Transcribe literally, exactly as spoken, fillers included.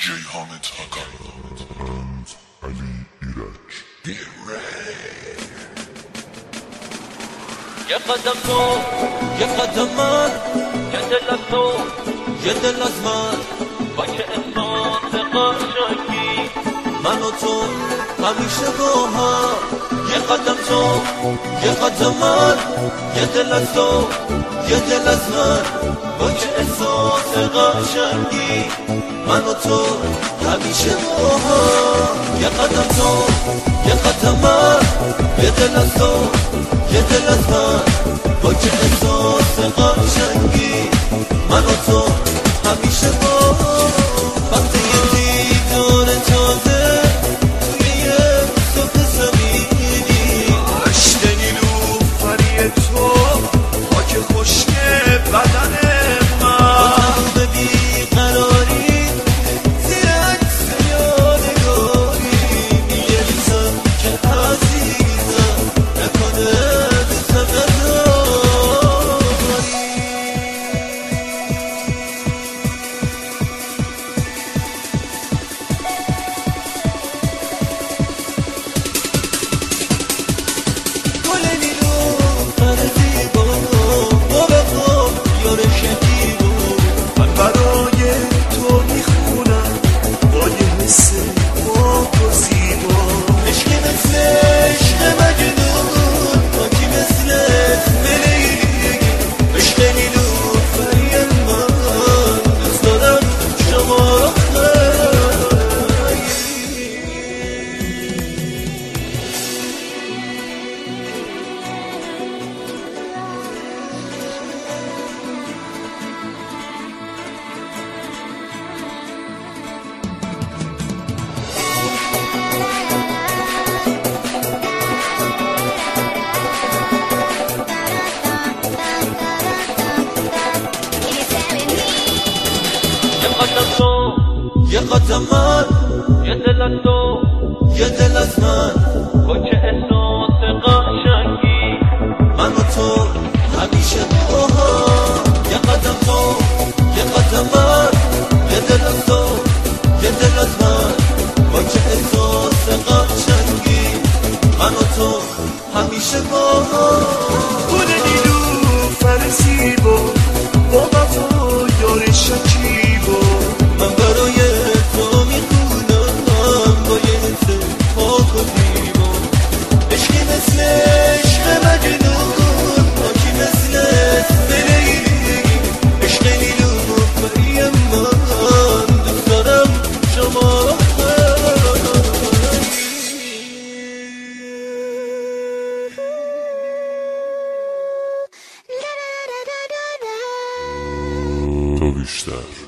جیهان تاکارند علی ایرج یه قدم تو یه قدم من یه دل از تو یه دل از من با که احساس قشنگی من و تو همیشه با هم. یه قدم تو یه قدم من یه دل از تو یه دل از من با که احساس قشنگی من و تو همیشه با هم. یه قدم تو یه قدم من یه دل از تو یه دل از من با که احساس قشنگی من و تو همیشه با هم. وقتی یه دیدار تازه توی یه صبح زمینی رشته نیلوفری تو خاک خشک بدن من به بیقراری زیر عکس یادگاری می‌نویسم که عزیزم نکنه دوستم نداری. گل نیلوفر زیبا با به خواب یار شکیبا من برای تو میخونم با یه حس پاک و زیبا. عشق مثل عشق مجنون پاکی مثل لیلی عشق نیلوفری من دوست دارم شما را خیلی. یه قدم تو یه قدم من یه دل از تو یه دل از من با که احساس قشنگی من و تو همیشه با هم. یه قدم تو یه قدم من یه دل از تو یه دل از من با که احساس قشنگی من و تو همیشه با هم. گل نیلوفر زیبا با وفا یار شکیبا من برای تو میخونم با یه حس پاک و زیبا. عشقی مثل عشق مجنون پاکی مثل لیلی عشق نیلوفری من دوست دارم شما را تا بیشتر